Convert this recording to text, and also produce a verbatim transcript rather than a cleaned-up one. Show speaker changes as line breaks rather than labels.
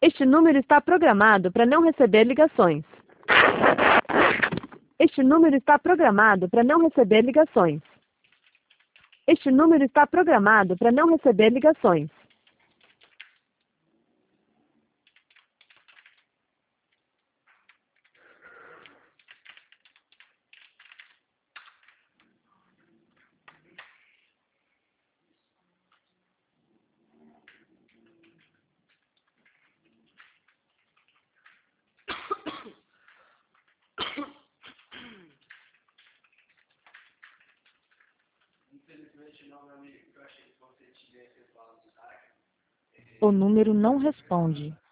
Este número está programado para não receber ligações. Este número está programado para não receber ligações. Este número está programado para não receber ligações.
Infelizmente não, meu amigo. Eu achei que você tivesse falado de Isaac.
O número não responde.